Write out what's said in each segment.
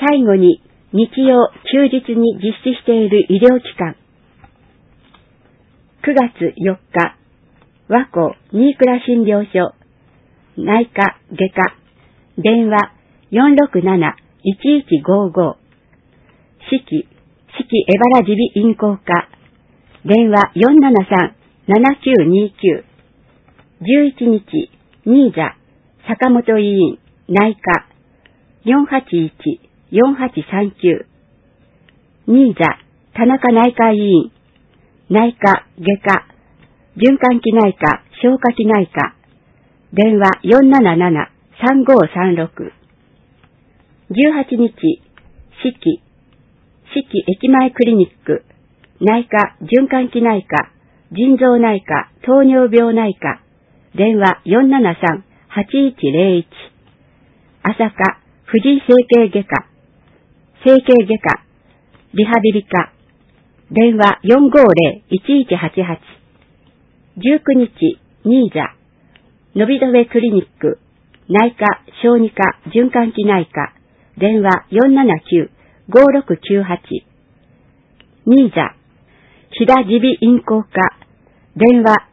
最後に日曜休日に実施している医療機関。9月4日、和光新倉診療所、内科外科、電話467-1155、四季エバラ耳鼻咽喉科、電話473-7929、11日、新座、坂本医院、内科、481-4839、新座、田中内科医院、内科、外科、循環器内科、消化器内科、電話477-3536、18日、四季駅前クリニック、内科、循環器内科、腎臓内科、糖尿病内科、電話473-8101、朝霞、藤井整形外科、リハビリ科、電話450-1188、19日、新座、のびどめクリニック、内科、小児科、循環器内科、電話479-5698、新座、飛騨耳鼻咽喉科、電話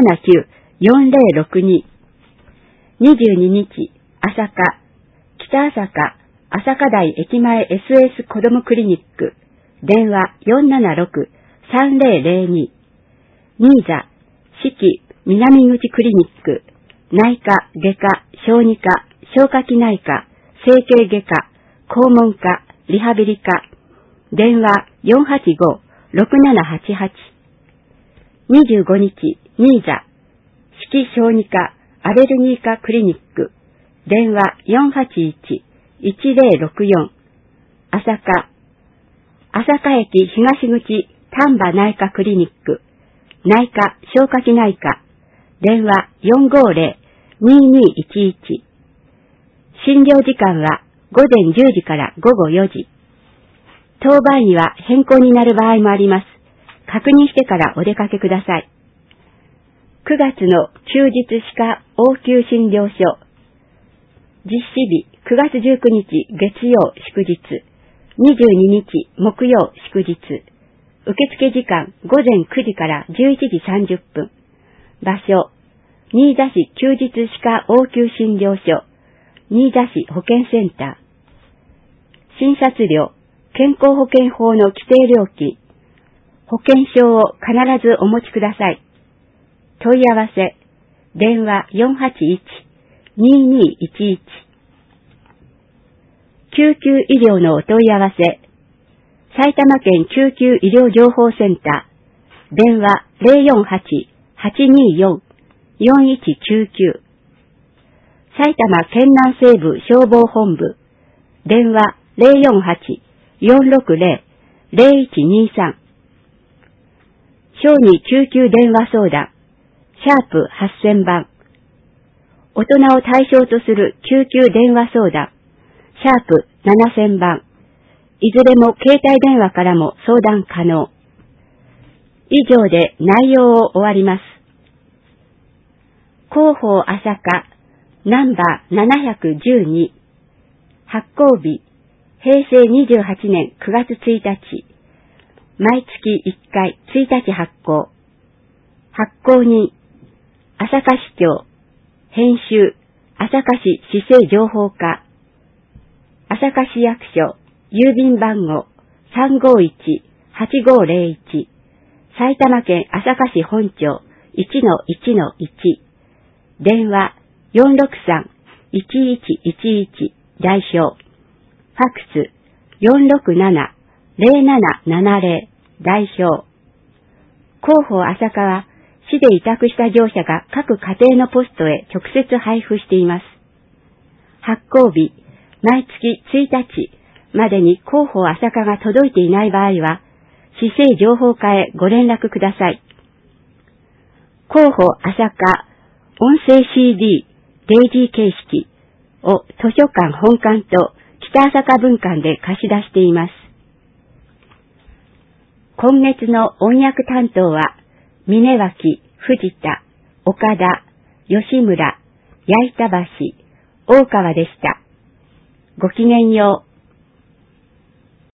479-4062、22日、朝霞、北朝霞、朝霞台駅前 SS 子どもクリニック、電話476-3002、新座、四季南口クリニック、内科、外科、小児科、消化器内科、整形外科、肛門科、リハビリ科、電話485-6788、25日、新座、四季小児科、アレルギー科クリニック、電話481-1064、朝霞駅東口丹波内科クリニック、内科消化器内科、電話450-2211、診療時間は午前10時から午後4時。当番には変更になる場合もあります。確認してからお出かけください。9月の休日歯科応急診療所。実施日9月19日月曜祝日、22日木曜祝日。受付時間午前9時から11時30分。場所、新座市休日歯科応急診療所、新座市保健センター。診察料、健康保険法の規定料金。保険証を必ずお持ちください。問い合わせ、電話481-2211。救急医療のお問い合わせ、埼玉県救急医療情報センター、電話048-824-4199。埼玉県南西部消防本部、電話048-460-0123。小児救急電話相談、#8000番。大人を対象とする救急電話相談、#7000番。いずれも携帯電話からも相談可能。以上で内容を終わります。広報朝霞、ナンバー712。発行日、平成28年9月1日。毎月1回1日発行。発行人、朝霞市長。編集、朝霞市市政情報課。朝霞市役所、郵便番号 351-8501。埼玉県朝霞市本町 1-1-1。電話463-1111。代表。ファックス467-0770。代表。広報朝霞は、市で委託した業者が各家庭のポストへ直接配布しています。発行日、毎月1日までに広報朝霞が届いていない場合は、市政情報課へご連絡ください。広報朝霞音声 CD デイジー形式を図書館本館と北朝霞分館で貸し出しています。今月の音訳担当は、峯脇、藤田、岡田、吉村、矢板橋、大川でした。ごきげんよう。